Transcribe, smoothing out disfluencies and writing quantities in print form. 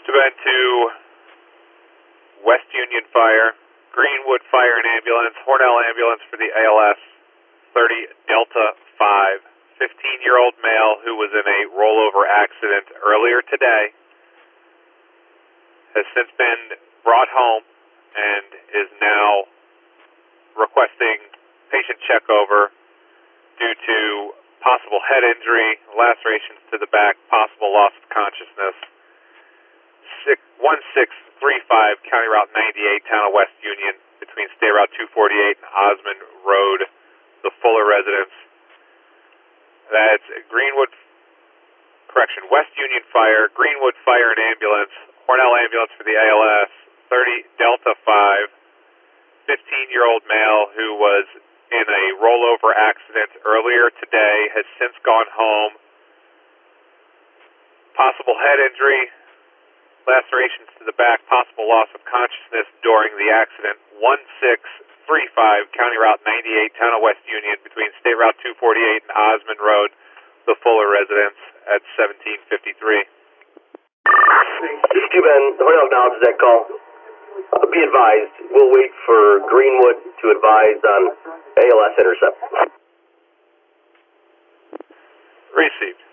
Bend to West Union Fire, Greenwood Fire and Ambulance, Hornell Ambulance for the ALS, 30 Delta 5, 15-year-old male who was in a rollover accident earlier today, has since been brought home and is now requesting patient checkover due to possible head injury, lacerations to the back, possible loss of consciousness. 1635 County Route 98, town of West Union, between State Route 248 and Osmond Road, the Fuller residence. That's West Union Fire, Greenwood Fire and Ambulance, Hornell Ambulance for the ALS, 30 Delta 5, 15-year-old male who was in a rollover accident earlier today, has since gone home. Possible head injury, lacerations to the back, possible loss of consciousness during the accident. 1635 County Route 98, town of West Union, between State Route 248 and Osmond Road, the Fuller residence at 1753. This is Bend. Hornell acknowledges that call. Be advised, we'll wait for Greenwood to advise on ALS intercept. Received.